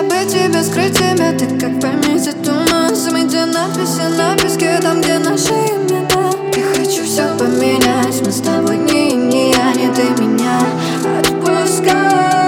бы тебе скрыть себя. Ты как память туман, заметя надписи на песке, там, где наши имена. Я хочу все поменять, мы с тобой не я, не ты меня отпускай.